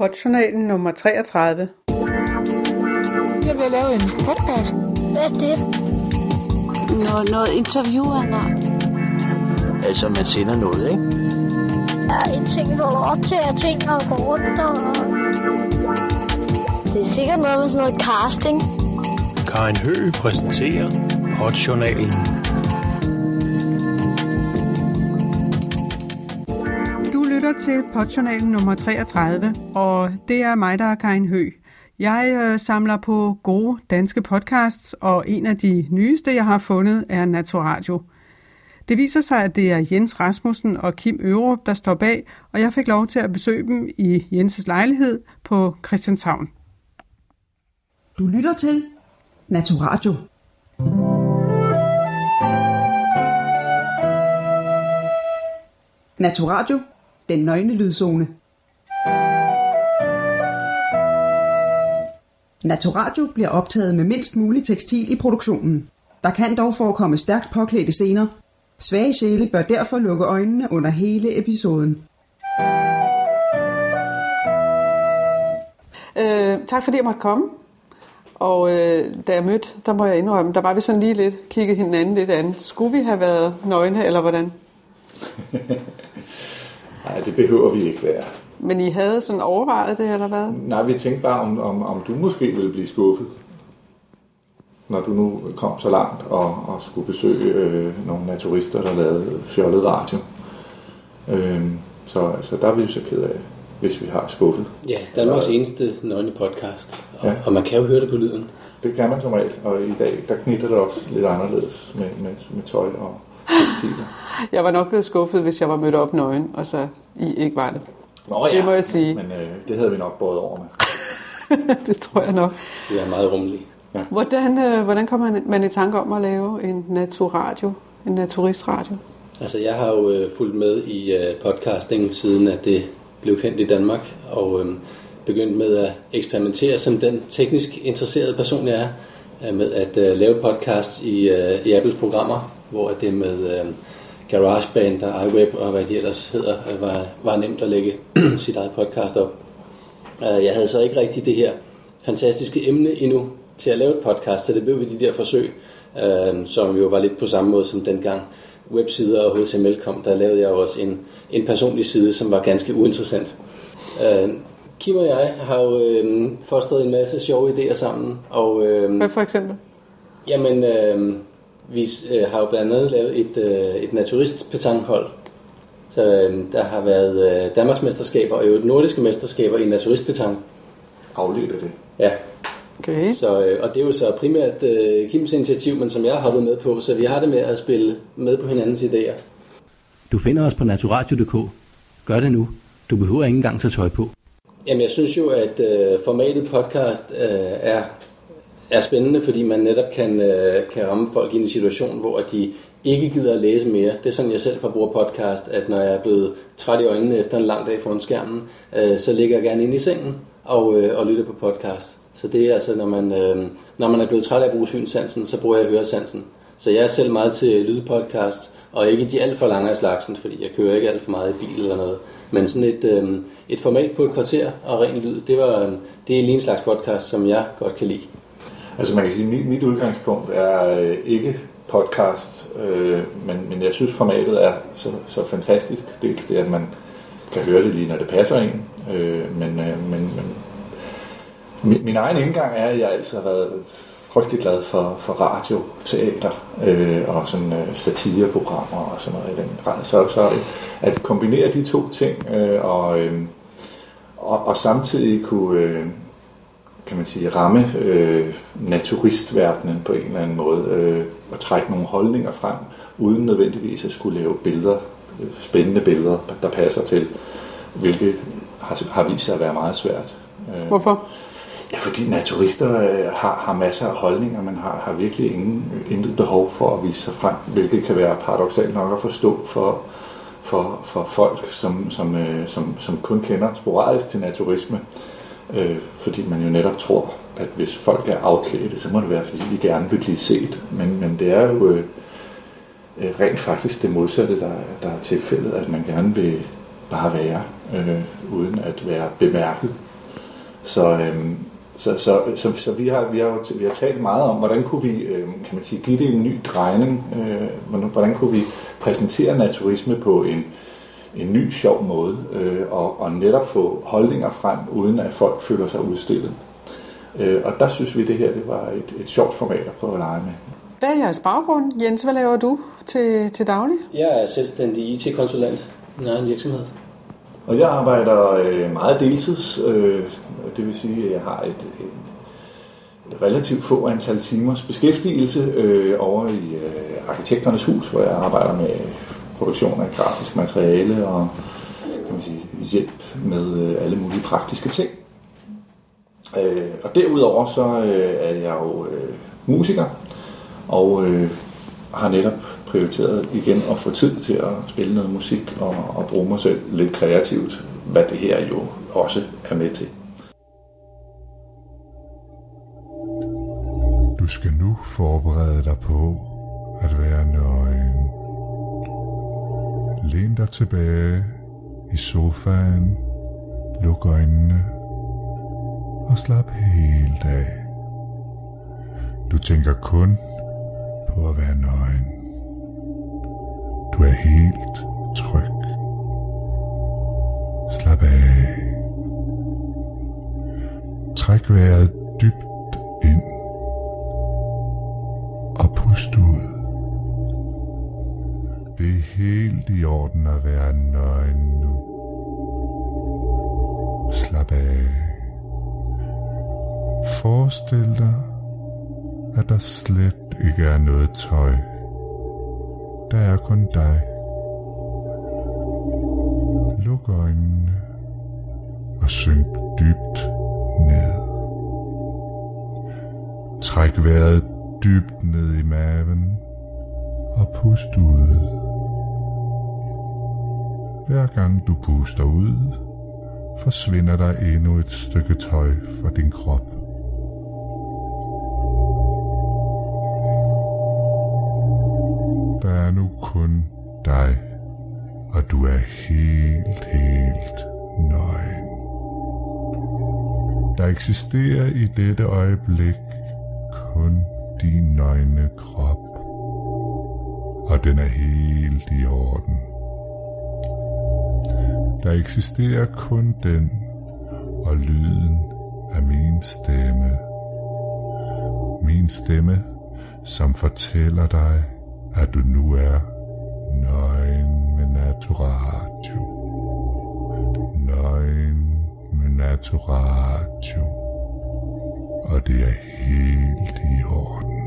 Podjournalen nummer 33. Jeg vil lave en podcast. Hvad er det? Noget interview eller? Altså, man sender noget, ikke? Ja, en ting holder op til, at ting går rundt og... Det er sikkert noget med sådan noget casting. Karin Høgh præsenterer Podjournalen. Du lytter til Podjournalen nummer 33, og det er mig, der er Karin Høgh. Jeg samler på gode danske podcasts, og en af de nyeste, jeg har fundet, er Naturradio. Det viser sig, at det er Jens Rasmussen og Kim Ørup, der står bag, og jeg fik lov til at besøge dem i Jens' lejlighed på Christianshavn. Du lytter til Naturradio. Naturradio, den nøgne lydzone. Naturradio bliver optaget med mindst mulig tekstil i produktionen. Der kan dog forekomme stærkt påklædte scener. Svage sjæle bør derfor lukke øjnene under hele episoden. Tak fordi jeg måtte komme. Og da jeg mødte, der må jeg indrømme, der var vi sådan lige lidt, kiggede hinanden lidt an. Skulle vi have været nøgne, eller hvordan? Nej, det behøver vi ikke være. Men I havde sådan overvejet det, eller hvad? Nej, vi tænkte bare, om du måske ville blive skuffet, når du nu kom så langt og skulle besøge nogle naturister, der lavede fjollet radio. Så der er vi jo så ked af, hvis vi har skuffet. Ja, Danmarks eneste nøgne podcast, og man kan jo høre det på lyden. Det kan man som regel, og i dag, der knitter det også lidt anderledes med tøj og tekstiler. Jeg var nok blevet skuffet, hvis jeg var mødt op nøgen, og så I ikke var det. Nå ja, det må jeg sige. Men det havde vi nok båret over med. Det tror jeg nok. Det er meget rummeligt. Ja. Hvordan kommer man i tanke om at lave en naturradio, en naturistradio? Altså, jeg har jo fulgt med i podcasting, siden at det blev kendt i Danmark, og begyndt med at eksperimentere som den teknisk interesserede person, jeg er, med at lave podcast i Apples programmer, hvor det er med GarageBand og iWeb og hvad de ellers hedder, var nemt at lægge sit eget podcast op. Jeg havde så ikke rigtig det her fantastiske emne endnu til at lave et podcast, så det blev ved de der forsøg, som jo var lidt på samme måde som dengang websider og HTML kom. Der lavede jeg også en personlig side, som var ganske uinteressant. Kim og jeg har jo fostret en masse sjove idéer sammen. Og, hvad for eksempel? Jamen, vi har jo blandt andet lavet et naturistpetanghold. Så der har været Danmarksmesterskaber og jo nordiske mesterskaber i naturistpetang. Afledt af det. Ja. Okay. Så, og det er jo så primært Kims initiativ, men som jeg har hoppet med på, så vi har det med at spille med på hinandens idéer. Du finder os på naturradio.dk. Gør det nu. Du behøver ikke engang tage tøj på. Jamen, jeg synes jo, at formatet podcast er spændende, fordi man netop kan ramme folk i en situation, hvor de ikke gider at læse mere. Det er sådan, jeg selv forbruger podcast, at når jeg er blevet træt i øjnene efter en lang dag foran skærmen, så ligger jeg gerne inde i sengen og lytter på podcast. Så det er altså, når man er blevet træt af at bruge synssansen, så bruger jeg høresansen. Så jeg er selv meget til lydpodcast, og ikke de alt for lange af slagsen, fordi jeg kører ikke alt for meget i bil eller noget. Men sådan et format på et kvarter og ren lyd, det er lige en slags podcast, som jeg godt kan lide. Altså man kan sige, at mit udgangspunkt er ikke podcast, men jeg synes formatet er så fantastisk. Dels det, at man kan høre det lige, når det passer en, men min egen indgang er, at jeg altid har været frygtelig glad for radio, teater og sådan satireprogrammer og sådan noget i den grad. Så at kombinere de to ting og samtidig kunne, kan man sige, ramme naturistverdenen på en eller anden måde og trække nogle holdninger frem, uden nødvendigvis at skulle lave billeder, spændende billeder, der passer til, hvilket har vist sig at være meget svært. Hvorfor? Ja, fordi naturister har masser af holdninger, man har virkelig intet behov for at vise sig frem, hvilket kan være paradoksalt nok at forstå for folk, som kun kender sporadisk til naturisme, fordi man jo netop tror, at hvis folk er afklædte, så må det være, fordi de gerne vil blive set, men det er jo rent faktisk det modsatte, der er tilfældet, at man gerne vil bare være, uden at være bemærket. Så vi har talt meget om, hvordan kunne vi, kan man sige, give det en ny drejning, hvordan kunne vi præsentere naturisme på en ny, sjov måde, og netop få holdninger frem, uden at folk føler sig udstillet. Og der synes vi, det her det var et sjovt format at prøve at lege med. Hvad er jeres baggrund? Jens, hvad laver du til daglig? Jeg er selvstændig IT-konsulent i en egen virksomhed. Og jeg arbejder meget deltids, det vil sige, at jeg har et relativt få antal timers beskæftigelse over i Arkitekternes Hus, hvor jeg arbejder med produktion af grafisk materiale og kan man sige, hjælp med alle mulige praktiske ting. Og derudover så er jeg jo musiker og har netop prioriteret igen at få tid til at spille noget musik og bruge mig selv lidt kreativt, hvad det her jo også er med til. Du skal nu forberede dig på at være nøgen. Læn dig tilbage i sofaen, luk øjnene og slap helt af. Du tænker kun på at være nøgen. Du er helt tryg. Slap af. Træk vejret dybt ind og pust ud. Det er helt i orden at være nøgen nu. Slap af. Forestil dig, at der slet ikke er noget tøj. Der er kun dig. Luk øjnene og synk dybt ned. Træk vejret dybt ned i maven og pust ud. Hver gang du puster ud, forsvinder der endnu et stykke tøj fra din krop. Der er nu kun dig, og du er helt nøgen. Der eksisterer i dette øjeblik kun din nøgne krop, og den er helt i orden. Der eksisterer kun den og lyden af min stemme. Min stemme, som fortæller dig, at du nu er nøgen med Naturatio. Nøgen med Naturatio. Og det er helt i orden.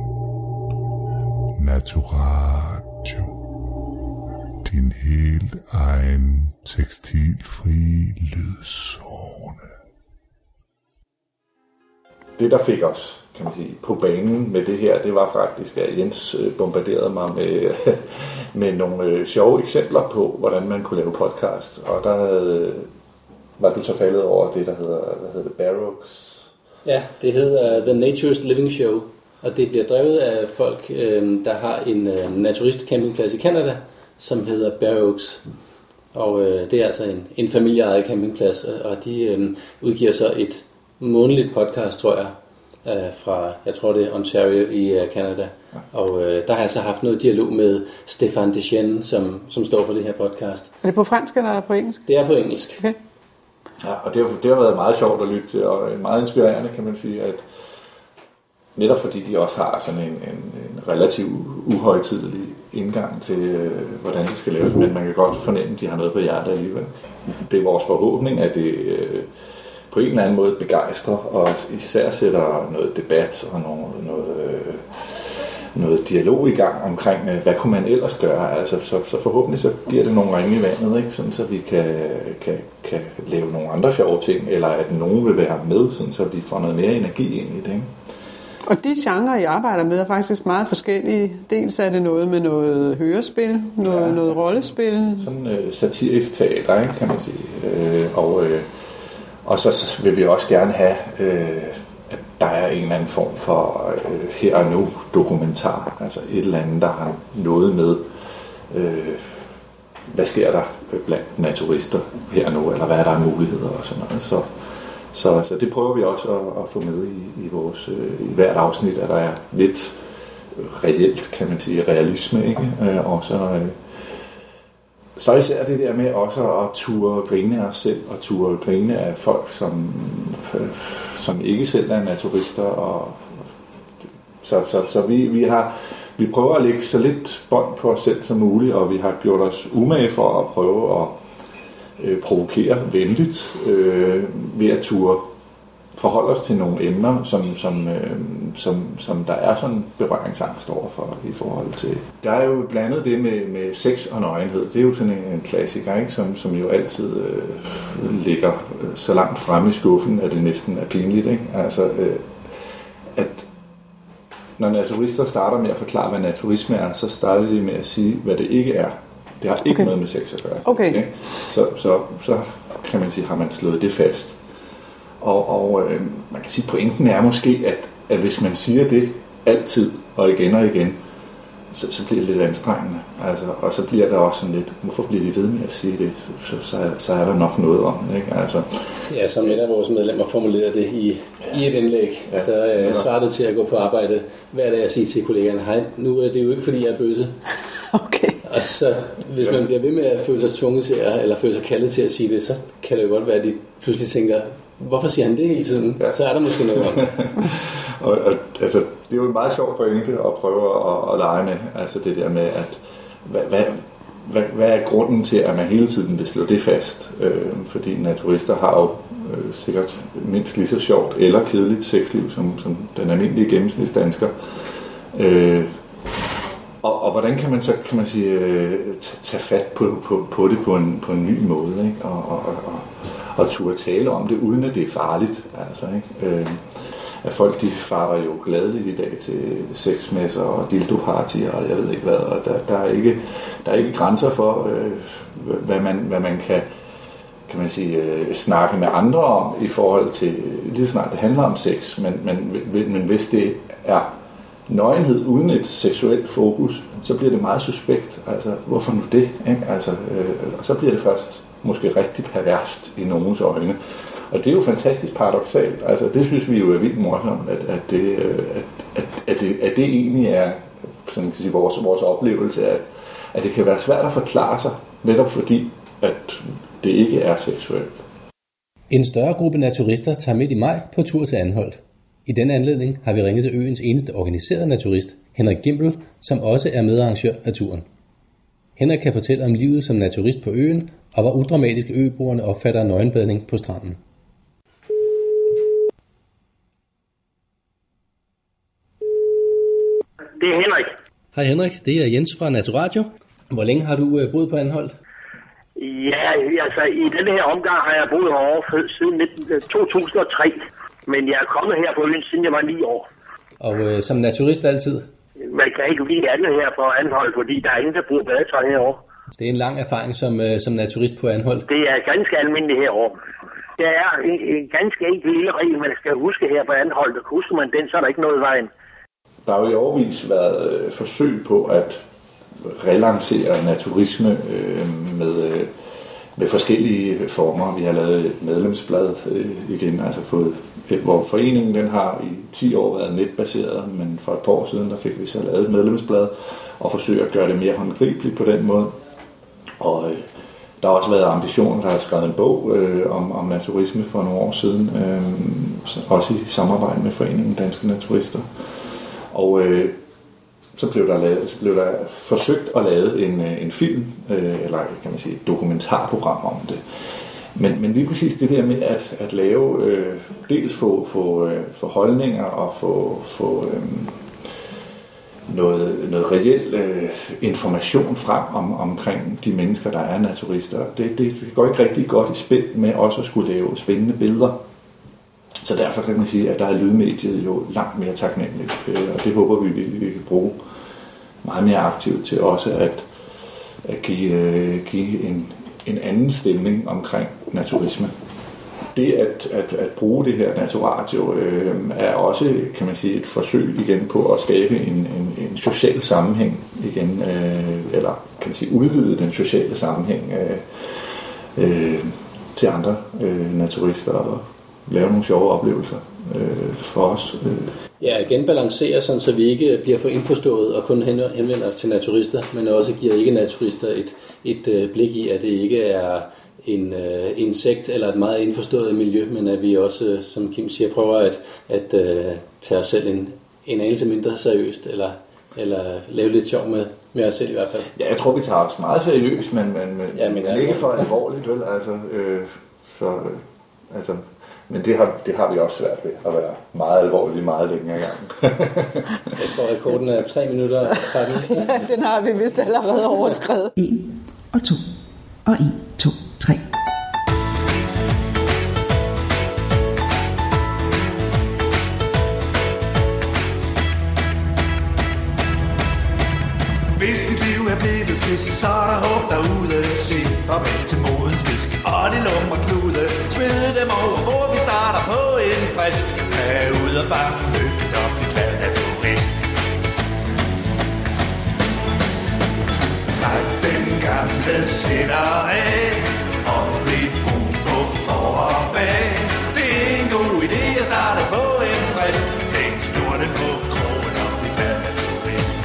Naturatio. Din helt egen tekstilfri lydzone. Det, der fik os, kan man sige, på banen med det her, det var faktisk, at Jens bombarderede mig med nogle sjove eksempler på, hvordan man kunne lave podcast. Og der var du så faldet over det, der hedder, Bare Oaks? Ja, det hedder The Naturist Living Show, og det bliver drevet af folk, der har en naturist-campingplads i Canada, som hedder Bare Oaks. Og det er altså en familieejet campingplads, og de udgiver så et månedligt podcast, tror jeg, fra, jeg tror det er Ontario i Canada. Og der har jeg så haft noget dialog med Stéphane Deschênes, som står for det her podcast. Er det på fransk eller på engelsk? Det er på engelsk. Okay. Ja, og det har været meget sjovt at lytte til, og meget inspirerende, kan man sige, at netop fordi de også har sådan en relativt uhøjtidelig indgang til, hvordan det skal laves, men man kan godt fornemme, at de har noget på hjertet alligevel. Det er vores forhåbning, at det på en eller anden måde begejstrer, og især sætter noget debat og noget dialog i gang omkring, hvad kunne man ellers gøre. Altså, så forhåbentlig så giver det nogle ringe i vandet, ikke? Sådan, så vi kan lave nogle andre sjove ting, eller at nogen vil være med, sådan, så vi får noget mere energi ind i det. Ikke? Og de genrer, I arbejder med, er faktisk meget forskellige. Dels er det noget med noget hørespil, noget rollespil. Sådan satirisk teater, ikke, kan man sige. Og så vil vi også gerne have, at der er en eller anden form for her og nu dokumentar. Altså et eller andet, der har noget med, hvad sker der blandt naturister her og nu, eller hvad er der af muligheder og sådan noget. Så Så det prøver vi også at få med i vores i hvert afsnit, at der er lidt reelt, kan man sige, realisme, ikke? Og så især det der med også at turde grine af os selv, og turde grine af folk, som ikke selv er naturister. Og så vi prøver at lægge så lidt bånd på os selv som muligt, og vi har gjort os umage for at prøve at provokere venligt ved at turde forholde os til nogle emner, som der er sådan berøringsangst overfor i forhold til. Der er jo blandet det med sex og nøgenhed. Det er jo sådan en klassiker, ikke? Som jo altid ligger så langt fremme i skuffen, at det næsten er pinligt, ikke? Altså, at når naturister starter med at forklare, hvad naturisme er, så starter de med at sige, hvad det ikke er. Det har ikke noget med sex at gøre. Okay. Så kan man sige, har man slået det fast. Og man kan sige, pointen er måske, at hvis man siger det altid og igen, så bliver det lidt anstrengende. Altså, og så bliver der også sådan lidt, hvorfor bliver de ved med at sige det? Så er der nok noget om det, ikke? Altså, ja, som et af vores medlemmer formulerer det i et indlæg, så svarer det til at gå på arbejde hver dag og sige til kollegerne, hej, nu er det jo ikke fordi jeg er bøsse. Okay. Og så hvis man bliver ved med at føle sig tvunget til eller føle sig kaldet til at sige det, så kan det jo godt være, at de pludselig tænker, hvorfor siger han det hele tiden? Ja. Så er der måske noget om. og altså, det er jo en meget sjov pointe at prøve at lege med, altså det der med, at hvad er grunden til, at man hele tiden vil slå det fast? Fordi naturister har jo sikkert mindst lige så sjovt eller kedeligt sexliv som den almindelige gennemsnitsdansker. Og hvordan kan man så, kan man sige, tage fat på det på en ny måde, ikke? Og turde tale om det, uden at det er farligt, altså, ikke? At folk, de farer jo gladeligt i dag til sexmesser og dildopartier, og jeg ved ikke hvad, og der er ikke grænser for, hvad man kan man sige, snakke med andre om i forhold til, lige snart det handler om sex, men hvis det er nøgenhed uden et seksuelt fokus, så bliver det meget suspekt. Altså, hvorfor nu det? Ikke? Altså, så bliver det først måske rigtig perverst i nogens øjne. Og det er jo fantastisk paradoksalt. Altså, det synes vi jo er vildt morsomt, at det egentlig er, sådan kan sige, vores oplevelse, at det kan være svært at forklare sig, netop fordi, at det ikke er seksuelt. En større gruppe naturister tager midt i maj på tur til Anholt. I denne anledning har vi ringet til øens eneste organiserede naturist, Henrik Gimbel, som også er medarrangør af turen. Henrik kan fortælle om livet som naturist på øen, og hvor udramatisk øboerne opfatter nøgenbadning på stranden. Det er Henrik. Hej Henrik, det er Jens fra Naturadio. Hvor længe har du boet på Anholt? Ja, altså i denne her omgang har jeg boet herovre siden 2003. Men jeg er kommet her på øen, siden jeg var 9 år. Og som naturist altid? Man kan ikke lide andet her på Anholt, fordi der er ingen, der bruger badetøj herovre. Det er en lang erfaring som naturist på Anholt? Det er ganske almindeligt herovre. Der er en ganske enkel lille regel, man skal huske her på Anholt. Husker man den, så er der ikke noget i vejen. Der har jo i årevis været forsøg på at relancere naturisme med forskellige former. Vi har lavet et medlemsblad igen, altså hvor foreningen den har i 10 år været netbaseret, men for et par år siden der fik vi så lavet et medlemsblad og forsøge at gøre det mere håndgribeligt på den måde. Og der har også været ambitioner, der har skrevet en bog om naturisme for nogle år siden, også i samarbejde med foreningen Danske Naturister. Og så blev der forsøgt at lave en film, eller kan man sige et dokumentarprogram om det. Men lige præcis det der med at lave, dels få holdninger og få noget reel information frem omkring de mennesker, der er naturister. Det går ikke rigtig godt i spil med også at skulle lave spændende billeder. Så derfor kan man sige, at der er lydmediet jo langt mere taknemmeligt, og det håber vi kan bruge meget mere aktivt til også at give en anden stemning omkring naturisme. Det at bruge det her Naturadio er også, kan man sige, et forsøg igen på at skabe en social sammenhæng igen, eller kan man sige udvide den sociale sammenhæng til andre naturister lave nogle sjove oplevelser for os. Ja, igen balancere, sådan, så vi ikke bliver for indforstået og kun henvender os til naturister, men også giver ikke-naturister et blik i, at det ikke er en sekt eller et meget indforstået miljø, men at vi også, som Kim siger, prøver at tage os selv en anelse mindre seriøst, eller lave lidt sjov med os selv i hvert fald. Ja, jeg tror, vi tager os meget seriøst, men ikke for alvorligt, vel? Men det har vi også svært ved, at være meget alvorligt meget længe ad gangen. Jeg tror, rekorden er 3 minutter og 13. Ja, den har vi vist allerede overskredet. 1 og 2 og 1, 2, 3. Hvis dit liv er blevet til, så er der håb derude. Sig farvel til modens fisk og de lumre klude. Smid dem over, hvor vi starter på en frisk. Tag ud og fange lykken og bliv glad naturist. Træk den gamle sætter af og bliv brug på for og bag. Det er en god idé at starte på en frisk. Hæng snorten på krogen og bliv glad naturist.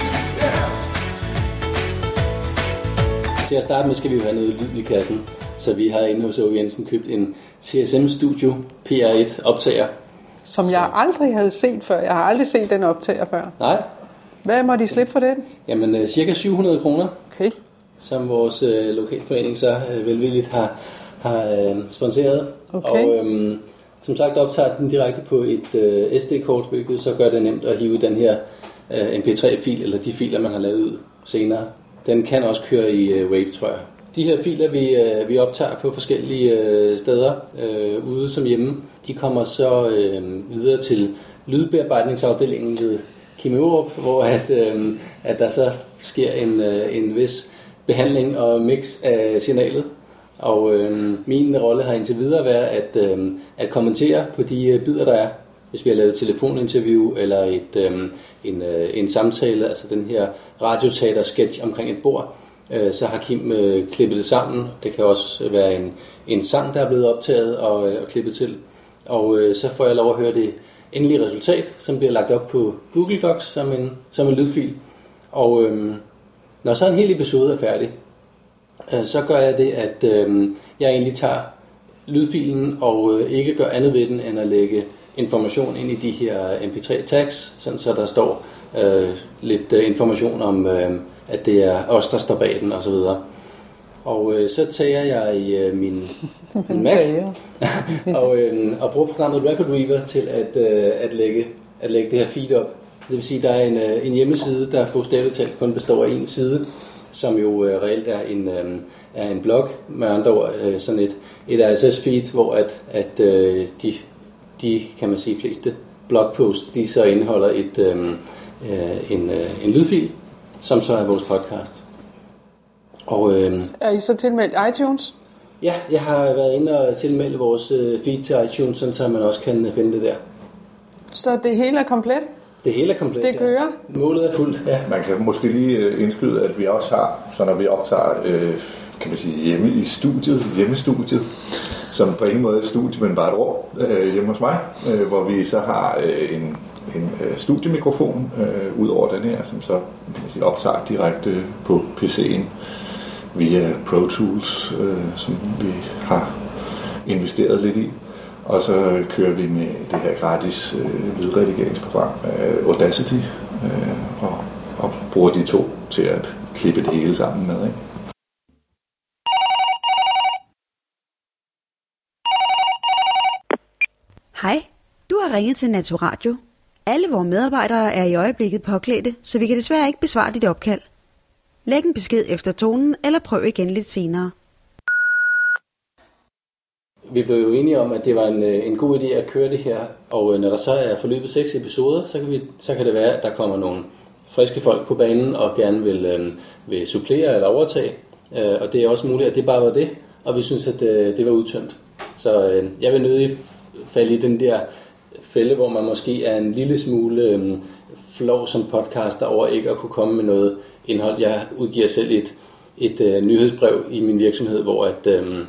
Til at starte med skal vi jo have noget lyd i kassen, så vi har inde hos Åge Jensen købt en CSM Studio PR1 optager. Som jeg aldrig havde set før. Jeg har aldrig set den optager før. Nej. Hvad må de slippe for den? Jamen cirka 700 kroner, okay. Som vores lokalforening så velvilligt har sponsoreret. Okay. Og som sagt optager den direkte på et SD-kort, hvilket så gør det nemt at hive den her MP3-fil, eller de filer, man har lavet ud senere. Den kan også køre i Wave, tror jeg. De her filer, vi optager på forskellige steder, ude som hjemme, de kommer så videre til lydbearbejdningsafdelingen ved Kim Ørup, hvor at der så sker en vis behandling og mix af signalet. Og min rolle har indtil videre været at kommentere på de bidder, der er. Hvis vi har lavet et telefoninterview eller en samtale, altså den her radioteater-sketch omkring et bord, så har Kim klippet det sammen. Det kan også være en sang, der er blevet optaget og klippet til. Og så får jeg lov at høre det endelige resultat, som bliver lagt op på Google Docs som en lydfil. Og når så en hel episode er færdig, så gør jeg det, at jeg egentlig tager lydfilen og ikke gør andet ved den, end at lægge information ind i de her MP3 tags, sådan så der står lidt information om, at det er os, der står bag den osv. Og så tager jeg i min Mac og bruger programmet Record Weaver til at lægge det her feed op. Det vil sige, at der er en hjemmeside, der bogstaveligt talt kun består af en side, som jo reelt er en blog, med andre ord sådan et RSS-feed, hvor at de, kan man sige, fleste blogposts, de så indeholder en lydfil, som så er vores podcast. Og, er I så tilmeldt iTunes? Ja, jeg har været inde og tilmelde vores feed til iTunes, sådan så man også kan finde det der. Så det hele er komplet? Det hele er komplet, det kører? Ja. Målet er fuldt, ja. Man kan måske lige indskyde, at vi også har, så når vi optager, kan man sige, hjemmestudiet, som på ingen måde er et studie, men bare et rum hjemme hos mig, hvor vi så har en studiemikrofon ud over den her, som så kan man sige, optager direkte på PC'en via Pro Tools, som vi har investeret lidt i. Og så kører vi med det her gratis lydredigeringsprogram Audacity og bruger de to til at klippe det hele sammen med, ikke? Hej, du har ringet til Naturadio. Alle vores medarbejdere er i øjeblikket påklædte, så vi kan desværre ikke besvare dit opkald. Læg en besked efter tonen, eller prøv igen lidt senere. Vi blev jo enige om, at det var en god idé at køre det her, og når der så er forløbet 6 episoder, så kan det være, at der kommer nogle friske folk på banen og gerne vil supplere eller overtage. Og det er også muligt, at det bare var det, og vi synes, at det var udtømt. Så jeg vil nødig falde i den der fælde, hvor man måske er en lille smule flov som podcaster over ikke at kunne komme med noget indhold. Jeg udgiver selv et nyhedsbrev i min virksomhed, hvor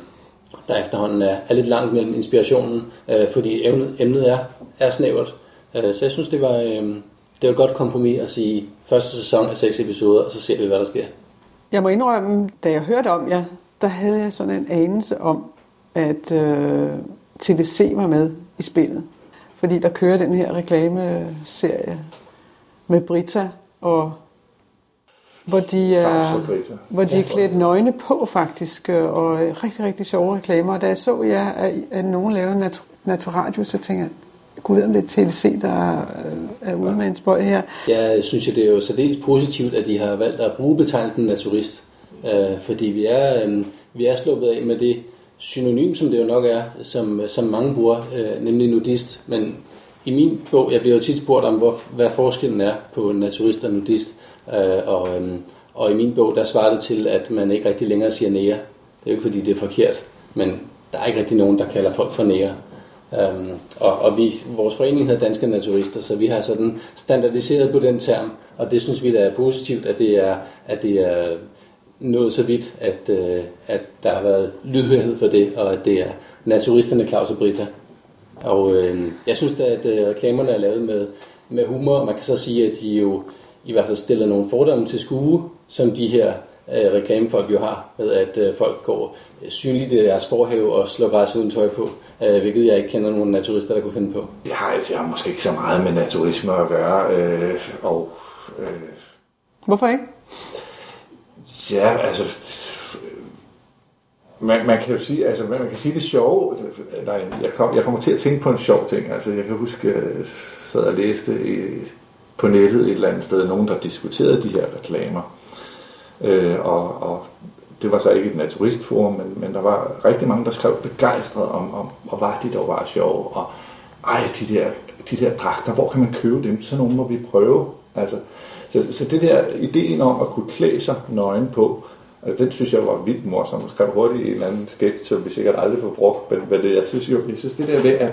der efterhånden er lidt langt mellem inspirationen, fordi emnet er snævert. Så jeg synes, det var et godt kompromis at sige, første sæson af 6 episoder, og så ser vi, hvad der sker. Jeg må indrømme, da jeg hørte om jer, der havde jeg sådan en anelse om, at TDC var med i spillet. Fordi der kører den her reklameserie med Brita, og hvor de er klædt nøgne på faktisk, og rigtig, rigtig sjove reklamer. Og da jeg så jer, at nogen lavede Naturadio, så tænkte jeg, gud ved om det er TDC, der er ude med en spøj her. Jeg synes jo, det er jo særdeles positivt, at de har valgt at bruge betegnelsen naturist. Fordi vi er sluppet af med det synonym, som det jo nok er, som mange bruger, nemlig nudist. Men i min bog, jeg bliver jo tit spurgt om, hvad forskellen er på naturist og nudist. Og i min bog, der svarer det til, at man ikke rigtig længere siger nære. Det er jo ikke, fordi det er forkert, men der er ikke rigtig nogen, der kalder folk for nære. Og vores forening hedder Danske Naturister, så vi har sådan standardiseret på den term, og det synes vi, der er positivt, at det er nået så vidt, at der har været lydhørhed for det, og at det er naturisterne Claus og Brita. Og jeg synes da, at reklamerne er lavet med humor. Man kan så sige, at de jo i hvert fald stiller nogle fordomme til skue, som de her reklamefolk jo har, med at folk går synligt i deres forhave og slår græs uden tøj på, hvilket jeg ikke kender nogen naturister, der kunne finde på. Jeg har måske ikke så meget med naturisme at gøre. Hvorfor ikke? Ja, altså man kan jo sige, altså man kan sige det sjove. Jeg kommer til at tænke på en sjov ting. Altså jeg kan huske, jeg sad og læste på nettet et eller andet sted, nogen der diskuterede de her reklamer. Og det var så ikke et naturistforum, men der var rigtig mange, der skrev begejstret om hvor var de dog var sjove. Og de der dragter, hvor kan man købe dem? Så nogle må vi prøve. Altså, så det der ideen om at kunne klæde sig nøgen på, altså den synes jeg var vildt morsom. Jeg skrev hurtigt en eller anden sketch, som vi sikkert aldrig får brugt, men jeg synes det der ved,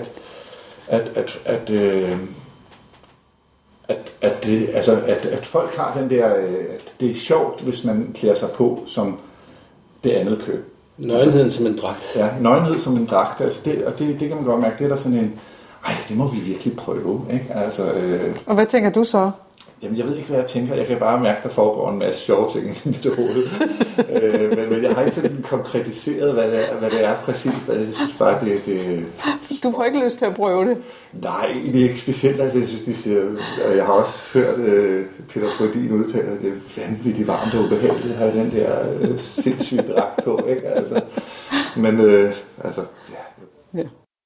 at folk har den der, at det er sjovt, hvis man klæder sig på som det andet køn. Nøgenheden som en dragt. Ja, nøgenhed som en dragt. Altså det kan man godt mærke. Det er der sådan en, det må vi virkelig prøve. Ikke? Altså, og hvad tænker du så? Jamen, jeg ved ikke, hvad jeg tænker. Jeg kan bare mærke, der foregår en masse sjove ting i mit hoved. Men jeg har ikke sådan konkretiseret, hvad det er præcis. Jeg synes bare, det... Du får ikke lyst til at prøve det? Nej, det er ikke specielt. Altså, jeg synes, de siger... Jeg har også hørt Peter Frødin udtale, at det er vanvittigt varmt og ubehageligt at have den der sindssyge dragt på. Ikke? Altså, men ja.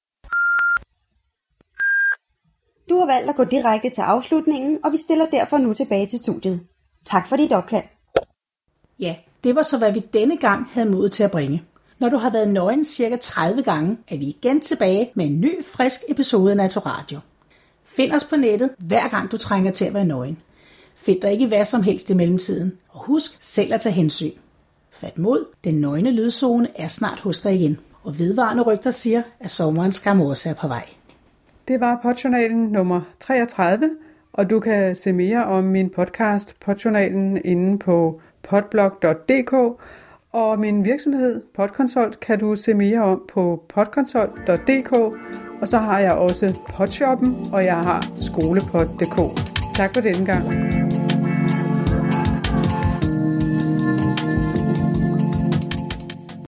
Du har valgt at gå direkte til afslutningen, og vi stiller derfor nu tilbage til studiet. Tak for dit opkald. Ja, det var så, hvad vi denne gang havde mod til at bringe. Når du har været nøgen cirka 30 gange, er vi igen tilbage med en ny, frisk episode af Naturadio. Find os på nettet, hver gang du trænger til at være nøgen. Find dig ikke hvad som helst i mellemtiden, og husk selv at tage hensyn. Fat mod, den nøgne lydzone er snart hos dig igen, og vedvarende rygter siger, at sommerens Skamorsa er på vej. Det var Podjournalen nummer 33, og du kan se mere om min podcast Podjournalen inde på podblog.dk, og min virksomhed Podconsult kan du se mere om på podconsult.dk, og så har jeg også Podshoppen, og jeg har skolepod.dk. Tak for denne gang.